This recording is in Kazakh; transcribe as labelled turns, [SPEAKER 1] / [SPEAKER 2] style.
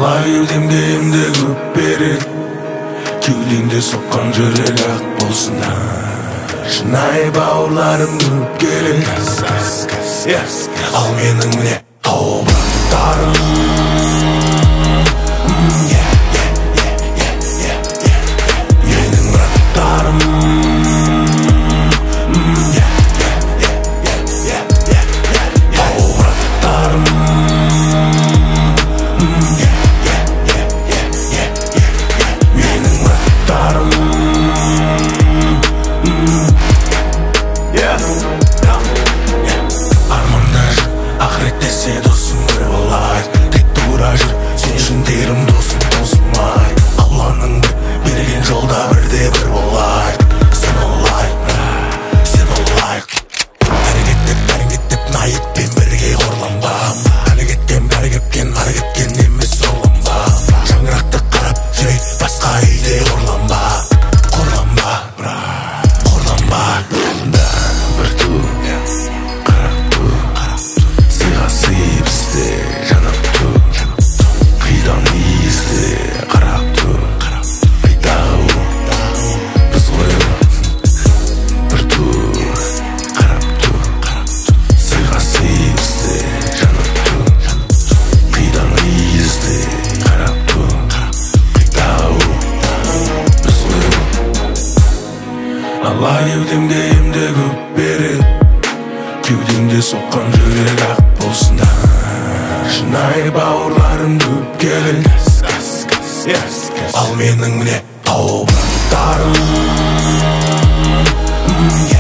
[SPEAKER 1] Ала кеудемде емде көп береді, кеудеңде соққан жүрек ақ болсын. Шынайы бауырларым көп келеді, ал менің міне топырақтарым. Менің браттарым, тау-браттарым. Менің браттарым. Арманда жүр, ақыретте сен досың бір болайық. Тек тура жүр, сен үшін терім досың тосылмай. Алланың берген жолда бірде бір болайық. Сен олайық, сен олайық. Әрекеттеп найытпен бірге қорланба. Әлі кеткен емес сорланба. Шаңырақты қарап жүрек басқа үйде қорланба. Бір ту, қарап ту, сыйға сый бізде жанап ту. Қидан иізде қарап ту, қайдағы біз ғой. Бір ту, қарап ту, сыйға сый бізде жанап ту. Қидан иізде қарап ту, қайдағы біз ғой. Ала кеудемде емде көп береді, кеудемде соққан жүрек ақ болсын. Шынайы бауырларым көп келеді, ал менің міне тау-браттарым.